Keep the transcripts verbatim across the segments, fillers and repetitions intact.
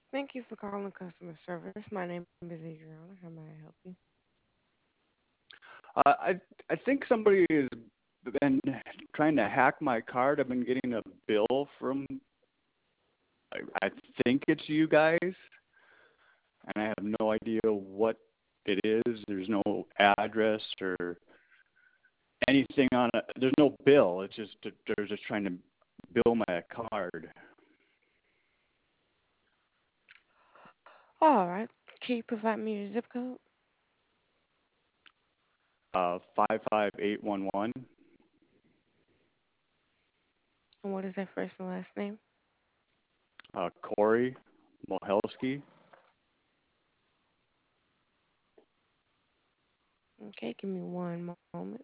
Thank you for calling customer service. My name is Adriana. How may I help you? Uh, I I think somebody has been trying to hack my card. I've been getting a bill from I, I think it's you guys, and I have no idea what it is. There's no address or anything on it. There's no bill. It's just they're just trying to bill my card. All right. Can you provide me your zip code? Uh, five five eight one one. And what is that first and last name? Uh, Corey Mohelski. Okay, give me one moment.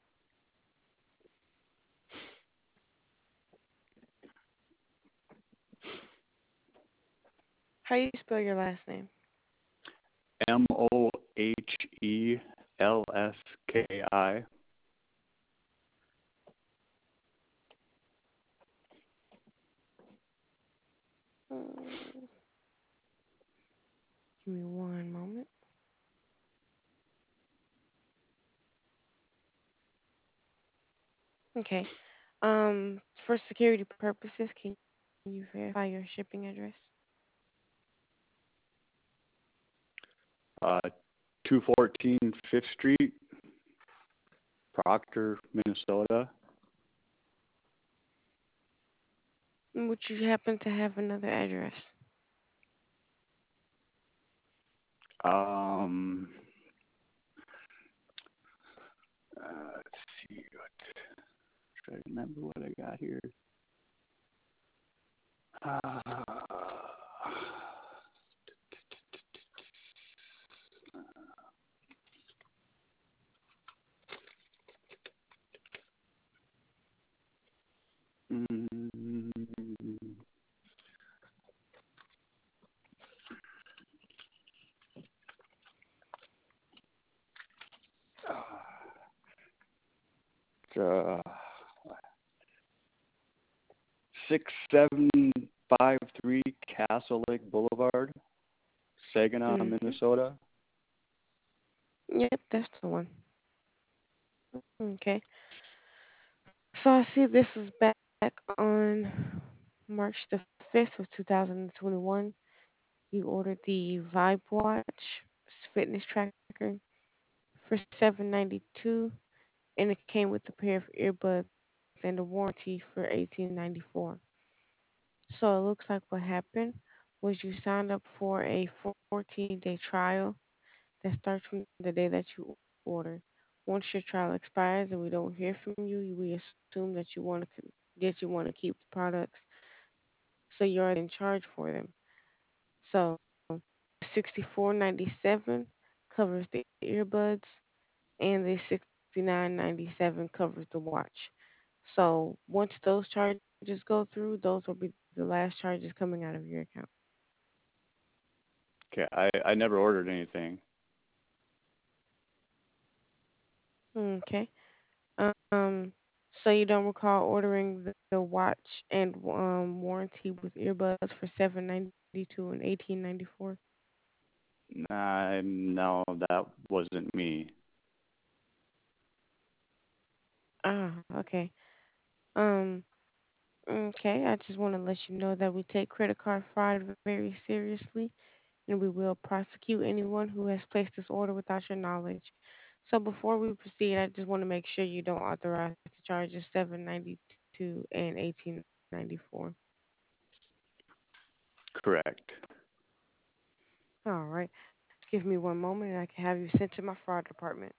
How do you spell your last name? M O H E L S K I. Hmm, give me one moment. Okay. Um, for security purposes, can you verify your shipping address? Uh, two fourteen Fifth Street, Proctor, Minnesota. And would you happen to have another address? Um, uh, let's see what. Try to remember what I got here. Uh, mm, uh, six seven five three Castle Lake Boulevard, Saginaw, Mm-hmm. Minnesota. Yep, that's the one. Okay. So I see this is back on March the fifth of two thousand twenty-one. You ordered the Vibe Watch fitness tracker for seven ninety-two, and it came with a pair of earbuds and a warranty for eighteen ninety-four. So it looks like what happened was you signed up for a fourteen-day trial that starts from the day that you order. Once your trial expires and we don't hear from you, we assume that you want to that you want to keep the products, so you're in charge for them. So sixty-four ninety-seven covers the earbuds, and the sixty-nine ninety-seven covers the watch. So once those charges go through, those will be the last charges coming out of your account. Okay, I I never ordered anything. Okay. Um. So you don't recall ordering the, the watch and um warranty with earbuds for seven ninety-two and eighteen ninety-four? Nah, no, that wasn't me. Ah, okay. Um. Okay. I just want to let you know that we take credit card fraud very seriously, and we will prosecute anyone who has placed this order without your knowledge. So before we proceed, I just want to make sure you don't authorize the charges seven ninety-two and eighteen ninety-four. Correct. All right. Just give me one moment and I can have you sent to my fraud department.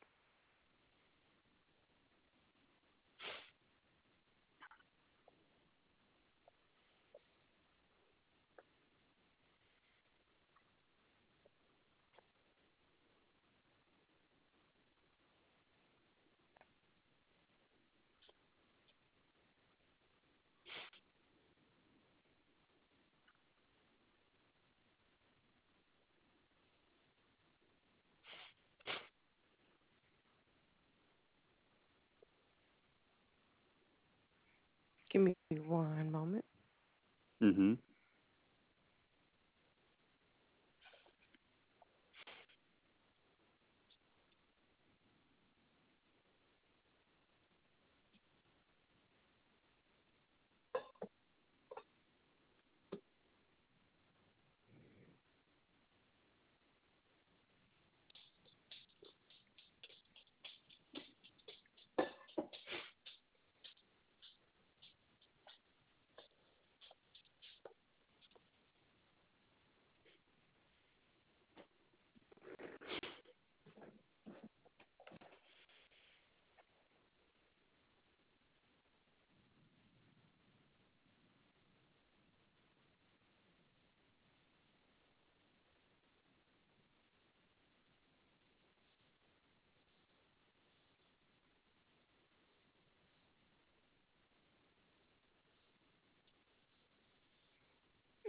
Give me one moment. Mhm.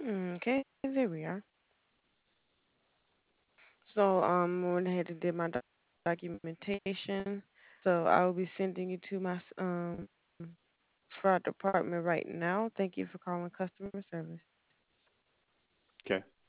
Okay, there we are. So um, I went ahead and did my doc- documentation. So I will be sending you to my s- um fraud department right now. Thank you for calling customer service. Okay.